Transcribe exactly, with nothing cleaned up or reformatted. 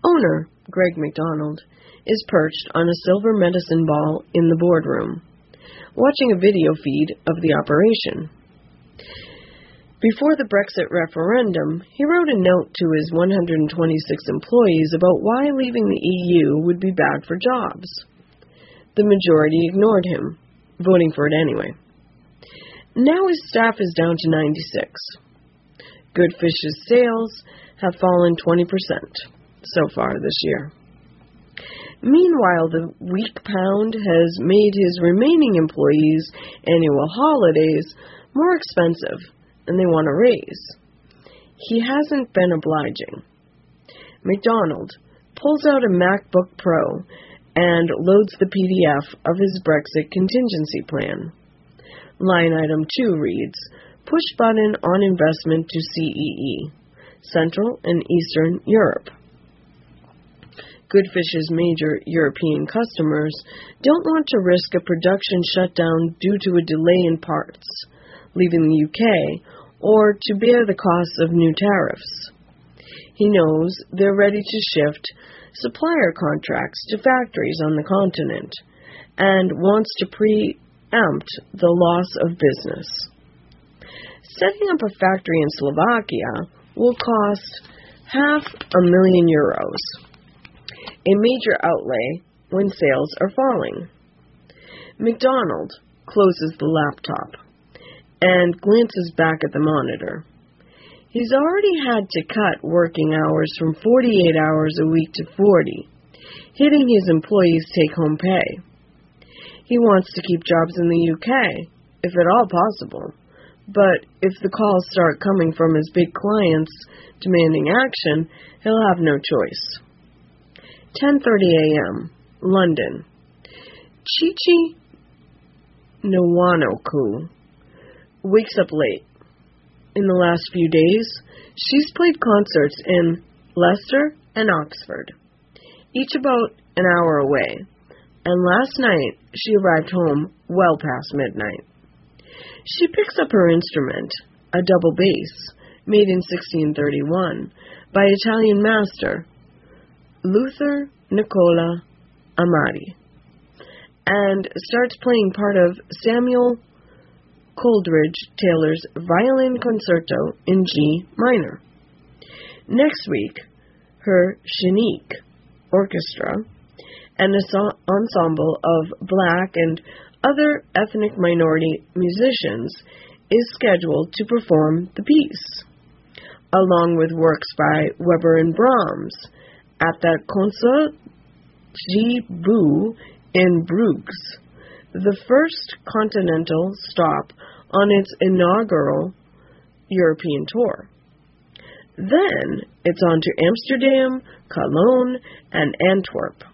Owner Greg McDonald is perched on a silver medicine ball in the boardroom, watching a video feed of the operation. Before the Brexit referendum, he wrote a note to his one hundred twenty-six employees about why leaving the E U would be bad for jobs. The majority ignored him, voting for it anyway. Now his staff is down to ninety-six. Goodfish's sales have fallen twenty percent so far this year. Meanwhile, the weak pound has made his remaining employees' annual holidays more expensive, and they want a raise. He hasn't been obliging. McDonald pulls out a MacBook Pro and loads the P D F of his Brexit contingency plan. Line item two reads, push button on investment to C E E, Central and Eastern Europe. Goodfish's major European customers don't want to risk a production shutdown due to a delay in parts, leaving the U K, or to bear the costs of new tariffs. He knows they're ready to shift supplier contracts to factories on the continent and wants to preempt the loss of business. Setting up a factory in Slovakia will cost half a million euros, a major outlay when sales are falling. McDonald closes the laptop and glances back at the monitor. He's already had to cut working hours from forty-eight hours a week to forty, hitting his employees' take-home pay. He wants to keep jobs in the U K, if at all possible, but if the calls start coming from his big clients demanding action, he'll have no choice. ten thirty a.m., London. Chichi Nwanoku wakes up late. In the last few days, she's played concerts in Leicester and Oxford, each about an hour away, and last night she arrived home well past midnight. She picks up her instrument, a double bass, made in sixteen thirty-one by Italian master Luther Nicola Amati, and starts playing part of Samuel Coleridge Taylor's Violin Concerto in G minor. Next week, her Chinook Orchestra, an ensemble of black and other ethnic minority musicians, is scheduled to perform the piece, along with works by Weber and Brahms, at the Concert G. Boo in Bruges, the first continental stop on its inaugural European tour. Then it's on to Amsterdam, Cologne, and Antwerp.